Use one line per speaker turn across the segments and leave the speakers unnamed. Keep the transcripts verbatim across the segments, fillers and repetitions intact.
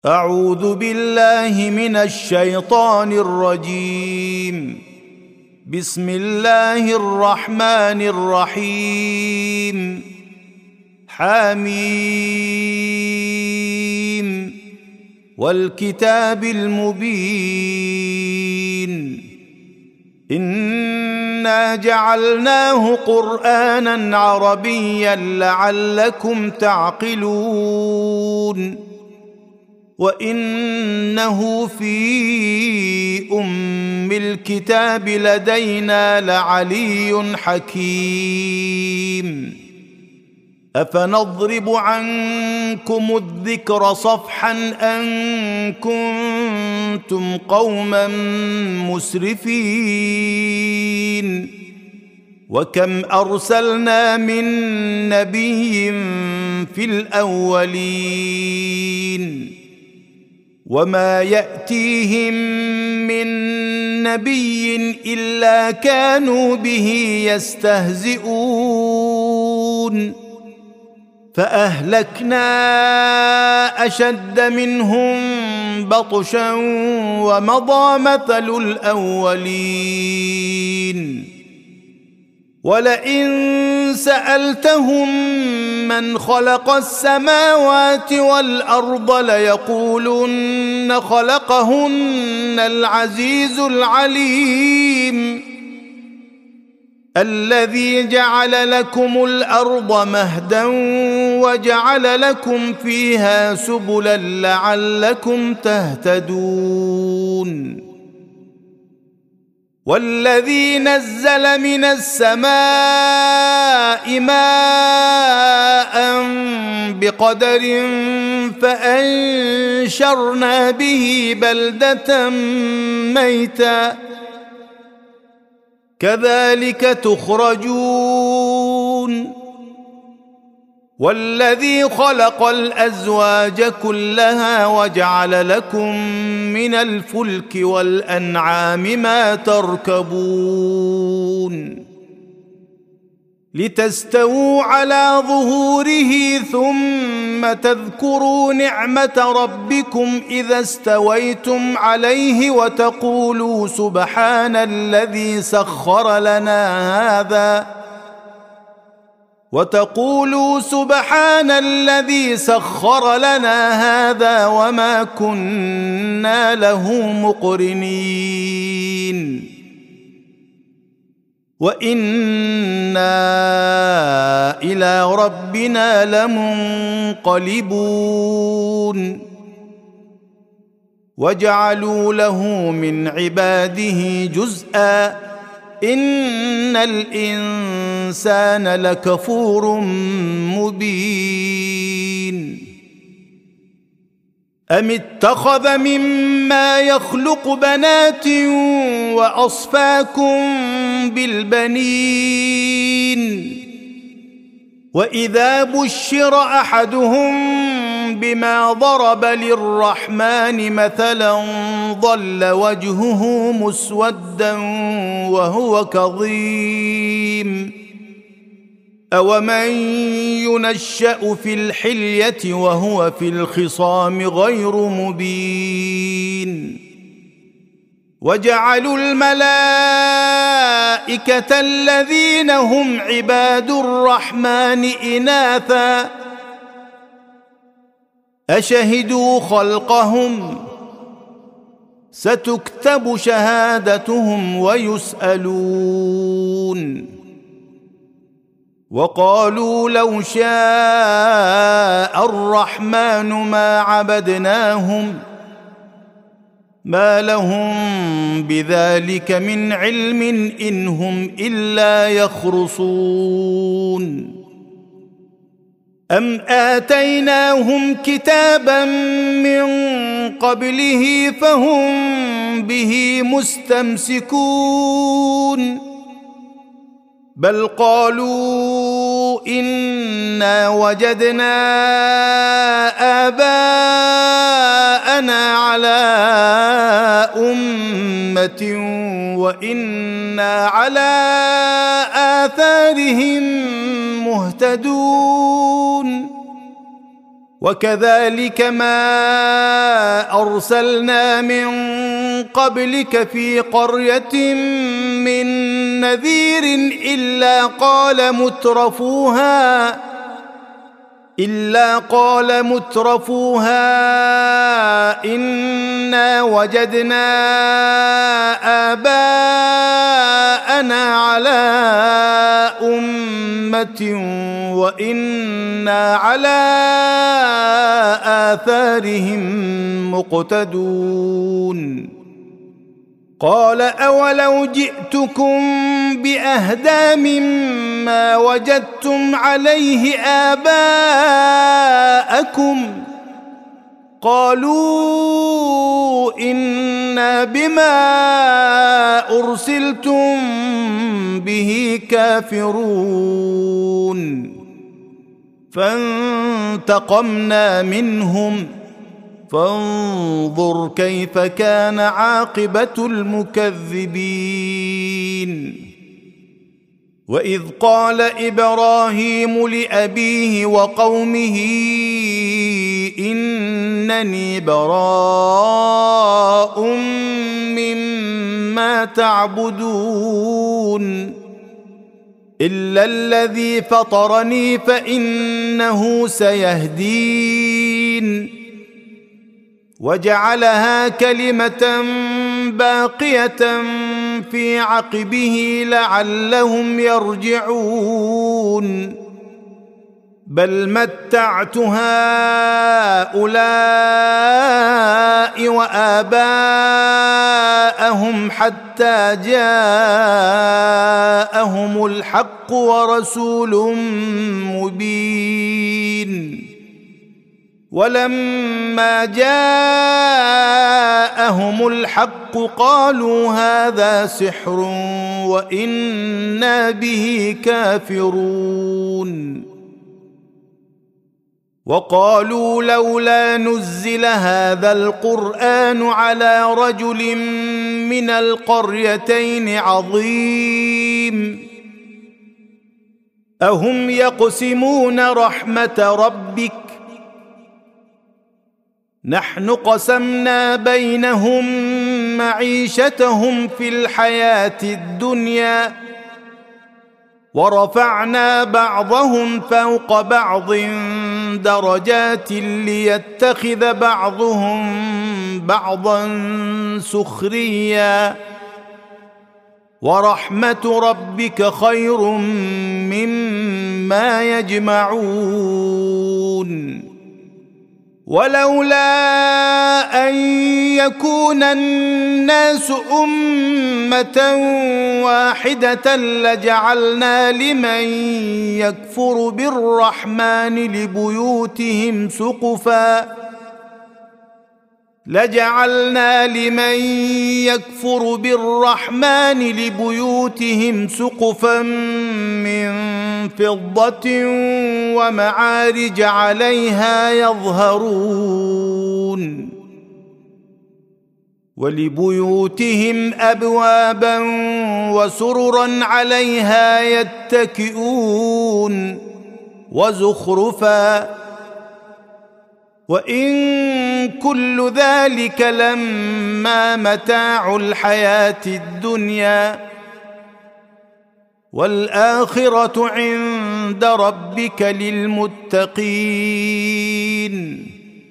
أعوذ بالله من الشيطان الرجيم. بسم الله الرحمن الرحيم. حميم والكتاب المبين. إنا جعلناه قرآنا عربيا لعلكم تعقلون. وإنه في أم الكتاب لدينا لعلي حكيم. أفنضرب عنكم الذكر صفحا أن كنتم قوما مسرفين. وكم أرسلنا من نبي في الأولين وما يأتيهم من نبي إلا كانوا به يستهزئون. فأهلكنا أشد منهم بطشا ومضى مثل الأولين. ولئن سألتهم من خلق السماوات والأرض ليقولن خلقهن العزيز العليم. الذي جعل لكم الأرض مهدا وجعل لكم فيها سبلا لعلكم تهتدون. والذي نزل من السماء ماء بقدر فأنشرنا به بلدة ميتا كذلك تخرجون. والذي خلق الأزواج كلها وجعل لكم من الفلك والأنعام ما تركبون لتستووا على ظهوره ثم تذكروا نعمة ربكم إذا استويتم عليه وتقولوا سبحان الذي سخر لنا هذا وتقولوا سبحان الذي سخر لنا هذا وما كنا له مقرنين. وإنا إلى ربنا لمنقلبون. وجعلوا له من عباده جزءا إن الإنسان لكفور مبين. أم اتخذ مما يخلق بنات وأصفاكم بالبنين. وإذا بشر أحدهم بما ضرب للرحمن مثلا ظل وجهه مسودا وهو كظيم. أومن ينشأ في الحلية وهو في الخصام غير مبين. وجعلوا الملائكة الذين هم عباد الرحمن إناثا أشهدوا خلقهم ستكتب شهادتهم ويسألون. وقالوا لو شاء الرحمن ما عبدناهم ما لهم بذلك من علم إن هم إلا يخرصون. أم آتيناهم كتابا من قبله فهم به مستمسكون. بل قالوا إنا وجدنا آباءنا على أمة وإنا على آثارهم مهتدون. وكذلك ما أرسلنا من قبلك في قرية من نذير إلا قال مترفوها إلا قال مترفوها إنا وجدنا آباءنا على أمة وإنا على آثارهم مقتدون قال أولو جئتكم بأهدى مما وجدتم عليه آباءكم قالوا إنا بما أرسلتم به كافرون فانتقمنا منهم فانظر كيف كان عاقبة المكذبين وإذ قال إبراهيم لأبيه وقومه إنني براء مما تعبدون إلا الذي فطرني فإنه سيهدين وجعلها كلمة باقية في عقبه لعلهم يرجعون بل متعت هؤلاء وآباءهم حتى جاءهم الحق ورسول مبين ولما جاءهم الحق قالوا هذا سحر وإنا به كافرون وقالوا لولا نزل هذا القرآن على رجل من القريتين عظيم أهم يقسمون رحمة ربك نحن قسمنا بينهم معيشتهم في الحياة الدنيا ورفعنا بعضهم فوق بعض درجات ليتخذ بعضهم بعضا سخريا ورحمة ربك خير مما يجمعون ولولا أن يكون الناس أمة واحدة لجعلنا لمن يكفر بالرحمن لبيوتهم سقفا لجعلنا لمن يكفر بالرحمن لبيوتهم سقفا من فضة ومعارج عليها يظهرون ولبيوتهم أبوابا وسررا عليها يتكئون وزخرفا وإن كل ذلك لما متاع الحياة الدنيا والآخرة عند ربك للمتقين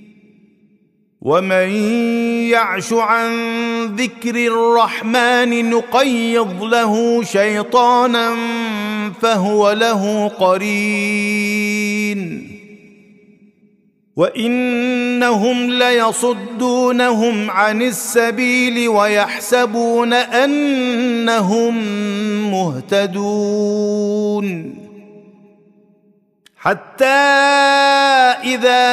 ومن يعش عن ذكر الرحمن نقيض له شيطانا فهو له قرين وإنهم ليصدونهم عن السبيل ويحسبون أنهم مهتدون حتى إذا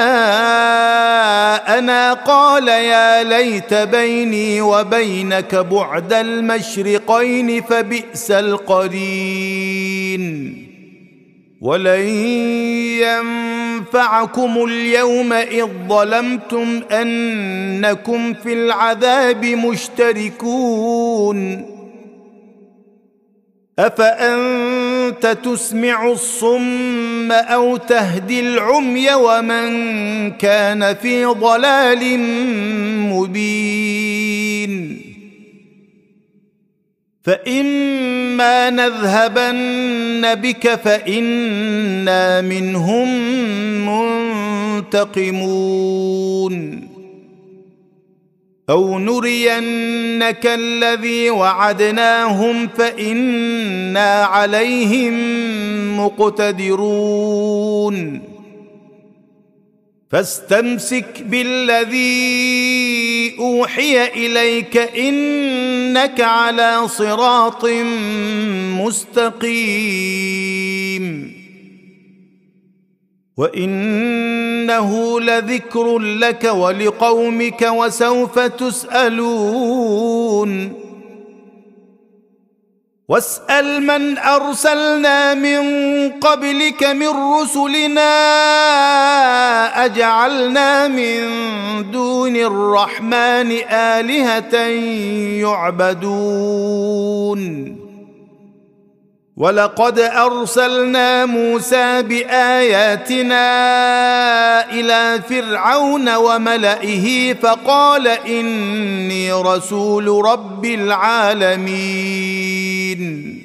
جاءنا قال يا ليت بيني وبينك بعد المشرقين فبئس القرين ولن ينفعكم اليوم إذ ظلمتم أنكم في العذاب مشتركون أفأنتم أنت تسمع الصم أو تهدي العمي ومن كان في ضلال مبين فإما نذهبن بك فإنا منهم منتقمون أو نرينك الذي وعدناهم فإنا عليهم مقتدرون فاستمسك بالذي أوحي إليك إنك على صراط مستقيم وإنه لذكر لك ولقومك وسوف تسألون واسأل من أرسلنا من قبلك من رسلنا أجعلنا من دون الرحمن آلهة يعبدون ولقد أرسلنا موسى بآياتنا إلى فرعون وملئه فقال إني رسول رب العالمين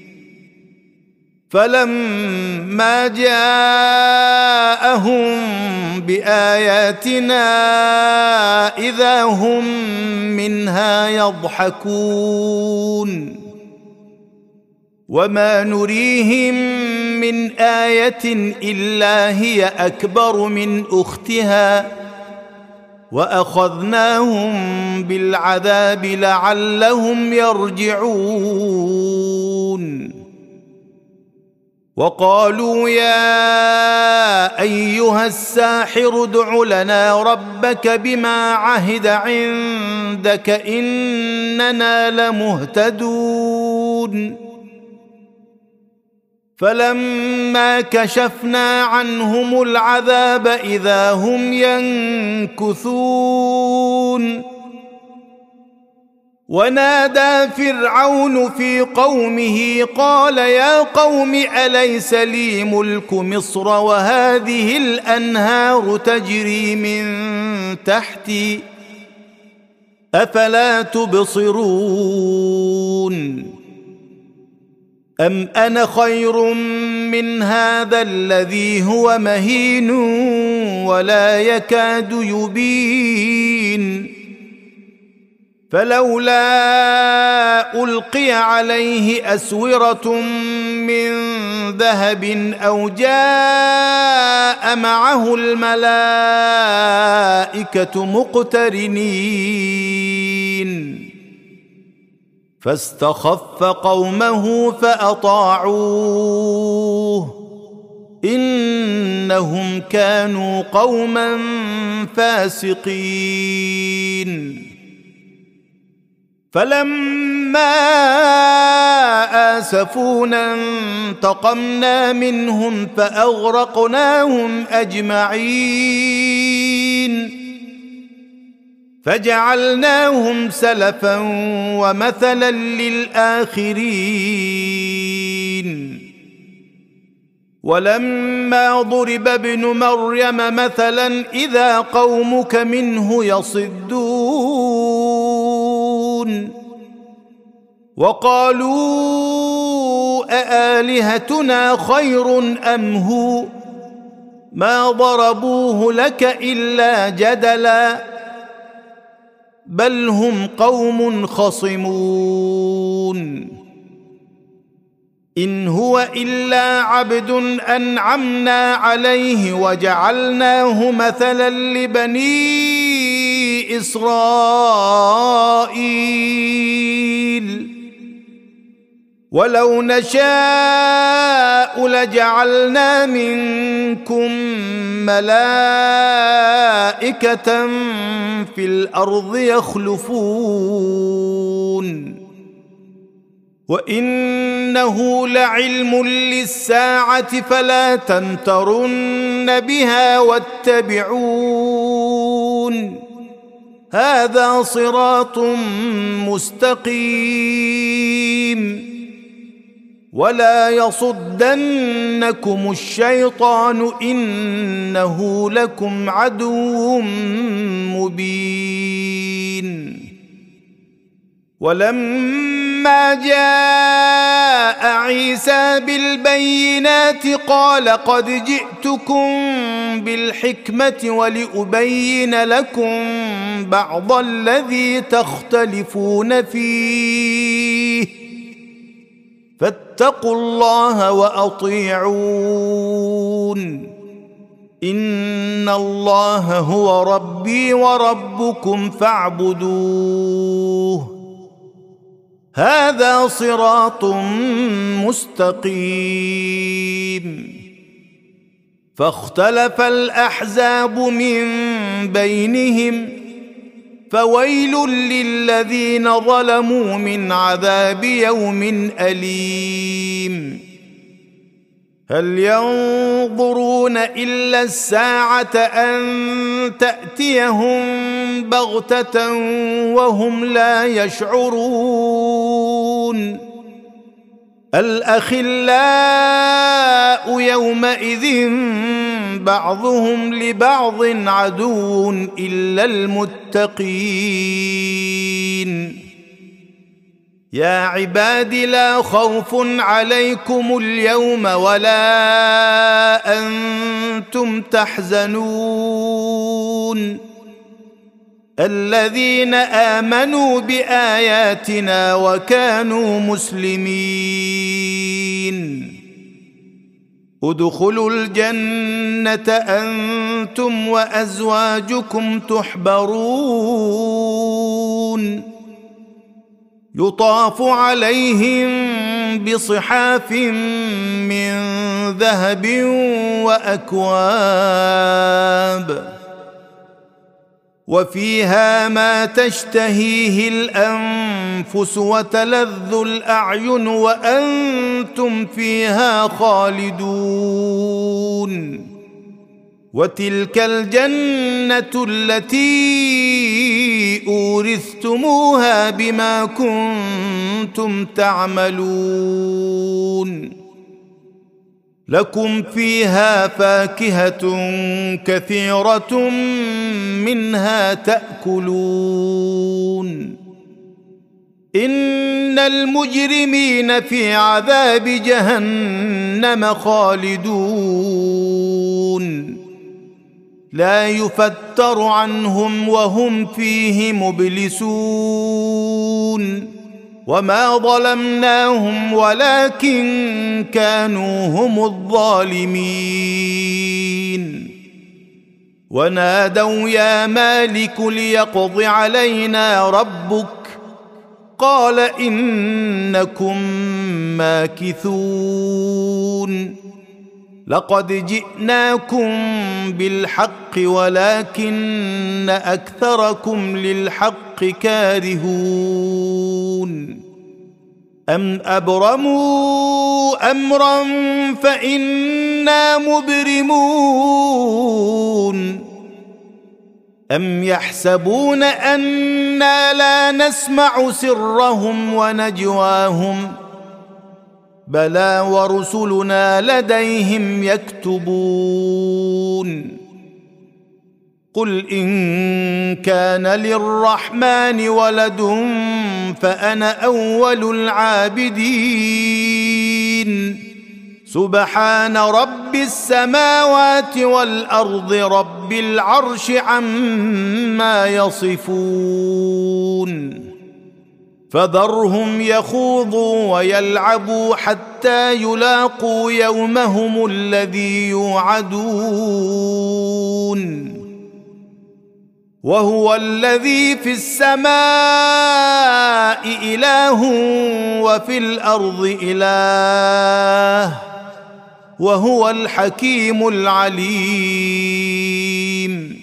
فلما جاءهم بآياتنا إذا هم منها يضحكون وما نريهم من آية إلا هي أكبر من أختها وأخذناهم بالعذاب لعلهم يرجعون وقالوا يا أيها الساحر ادع لنا ربك بما عهد عندك إننا لمهتدون فلما كشفنا عنهم العذاب إذا هم ينكثون ونادى فرعون في قومه قال يا قوم أليس لي ملك مصر وهذه الأنهار تجري من تحتي أفلا تبصرون أم أنا خير من هذا الذي هو مهين ولا يكاد يبين فلولا ألقي عليه أسورة من ذهب أو جاء معه الملائكة مقترنين فاستخف قومه فأطاعوه إنهم كانوا قوما فاسقين فلما آسفونا انتقمنا منهم فأغرقناهم أجمعين فجعلناهم سلفا ومثلا للآخرين ولما ضرب ابن مريم مثلا إذا قومك منه يصدون وقالوا أآلهتنا خير أم هو ما ضربوه لك إلا جدلا بل هم قوم خصمون إن هو إلا عبد أنعمنا عليه وجعلناه مثلا لبني إسرائيل ولو نشاء لجعلنا منكم ملائكة في الأرض يخلفون وإنه لعلم للساعة فلا تمترن بها واتبعون هذا صراط مستقيم ولا يصدنكم الشيطان إنه لكم عدو مبين. ولما جاء عيسى بالبينات قال قد جئتكم بالحكمة ولأبين لكم بعض الذي تختلفون فيه فاتقوا الله وأطيعون إن الله هو ربي وربكم فاعبدوه هذا صراط مستقيم. فاختلف الأحزاب من بينهم فويل للذين ظلموا من عذاب يوم أليم. هل ينظرون إلا الساعة أن تأتيهم بغتة وهم لا يشعرون. الأخلاء يومئذ بعضهم لبعض عدو إلا المتقين. يا عباد لا خوف عليكم اليوم ولا أنتم تحزنون الذين آمنوا بآياتنا وكانوا مسلمين. ادخلوا الجنة أنتم وأزواجكم تحبرون يطاف عليهم بصحاف من ذهب وأكواب وفيها ما تشتهيه الأنفس وتلذ الأعين وأنتم فيها خالدون. وتلك الجنة التي أورثتموها بما كنتم تعملون لكم فيها فاكهة كثيرة منها تأكلون. إن المجرمين في عذاب جهنم خالدون لا يفتر عنهم وهم فيه مبلسون. وما ظلمناهم ولكن كانوا هم الظالمين. ونادوا يا مالك ليقض علينا ربك قال إنكم ماكثون. لقد جئناكم بالحق ولكن أكثركم للحق كارهون. أم أبرموا أمرا فإنا مبرمون. أم يحسبون أنا لا نسمع سرهم ونجواهم بلى ورسلنا لديهم يكتبون. قل إن كان للرحمن ولد فأنا أول العابدين. سبحان رب السماوات والأرض رب العرش عما يصفون. فذرهم يخوضوا ويلعبوا حتى يلاقوا يومهم الذي يوعدون. وهو الذي في السماء إله وفي الأرض إله وهو الحكيم العليم.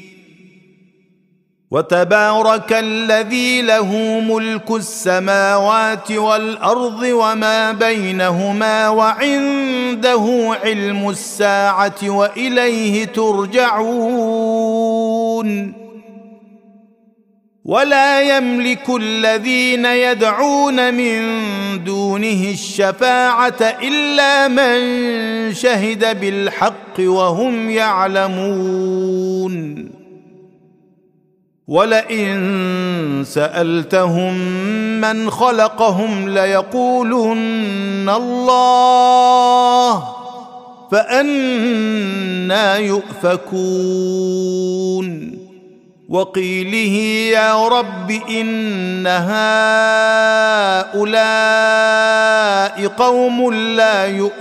وتبارك الذي له ملك السماوات والأرض وما بينهما وعنده علم الساعة وإليه ترجعون. ولا يملك الذين يدعون من دونه الشفاعة إلا من شهد بالحق وهم يعلمون. ولئن سألتهم من خلقهم ليقولن الله فأنى يؤفكون. وقيله يا رب إن هؤلاء قوم لا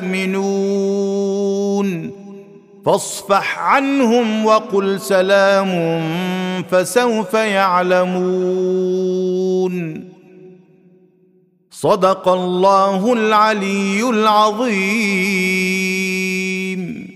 يؤمنون فاصفح عنهم وقل سلام فسوف يعلمون. صدق الله العلي العظيم.